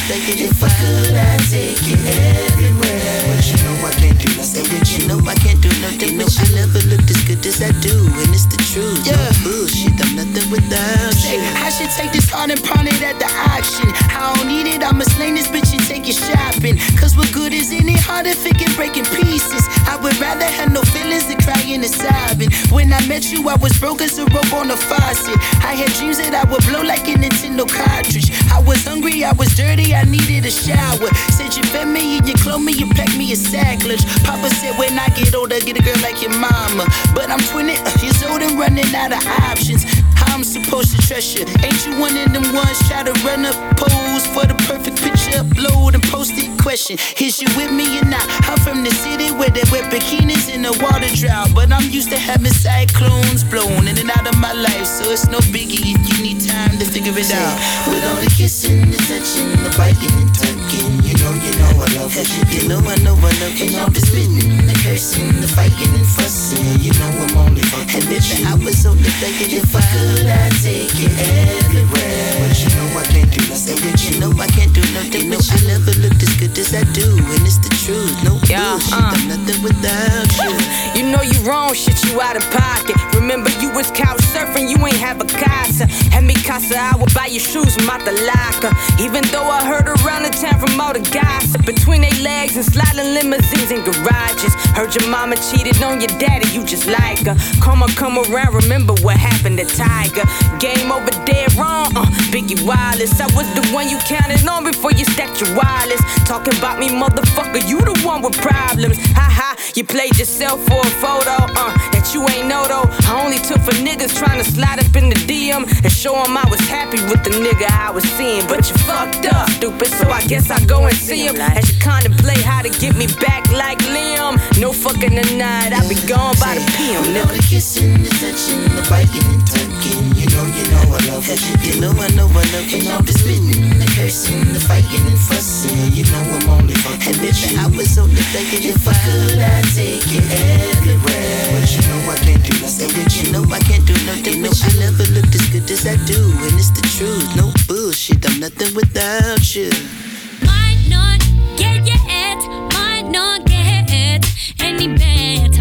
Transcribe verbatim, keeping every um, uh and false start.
thing. If I could, I'd take you everywhere. But you know I can't do nothing with you. You know I can't do nothing with you. I never looked as good as I do, and it's the truth. Yeah, no bullshit, I'm nothing without you. I should take this heart and pawn it at the auction. I don't need it, I'ma sling this bitch and take it shopping. Cause what good is in it heart if it can break in pieces? I would rather have no feelings than crying and sobbing. When I met you, I was broke as a rope on a faucet. I had dreams that I would blow like a Nintendo cartridge. I was hungry, I was dirty, I needed a shower. Said you fed me and you clothed me, you packed me a sack lunch. Papa said when I get older, get a girl like your mama. But I'm twenty years old and running out of options. How I'm supposed to trust you? Ain't you one of them ones try to run up pose for the perfect picture, upload and post it? Question, is you with me or not? I'm from the city where they wear bikinis in the water drought, but I'm used to having cyclones blowing in and out of my life, so it's no biggie if you need time to figure it out. With all the kissing, the touching, the biting and tucking, you know, you know I love it. You know I know I love it. And all the spitting, the cursing, the fighting and fussing, you know I'm only fucking with you. I was only thinking if I could, I'd take you everywhere. But you know I can't do nothing with you. You know I can't do nothing with you. I never looked as good as I do, and it's the truth. No yeah, bullshit, uh. I'm nothing without you. You know you wrong, shit, you out of pocket. Remember you was couch surfing, you ain't have a casa. Had me casa, I would buy your shoes from out the locker. Even though I heard around the town from all the gossip, between they legs and sliding limousines and garages. Heard your mama cheated on your daddy, you just like her. Come on, come around, remember what happened to Tiger. Game over, dead wrong, uh, Biggie Wallace. I was the one you counted on before you stacked your wireless. Talking about me, motherfucker, you the one with problems. Ha ha, you played yourself for a photo, uh, that you ain't know though. I only took for niggas trying to slide up in the D M and show them I was happy with the nigga I was seeing. But you fucked up, stupid, so I guess I go and see him. As you contemplate how to get me back like Liam. No fucking tonight, I be gone by the P M. All the kissing, the touching, the biting and tucking, you know, you know I love it. You know I know I love it. And all the spitting, the cursing, the fighting and fussing, you know I'm only fucking with you. I was only thinking if I could, I'd take you everywhere. But you know I can't do nothing with you. You know I can't do nothing with you. I never looked as good as I do, and it's the truth. No bullshit, I'm nothing without you. Might not get your head, might not get any better.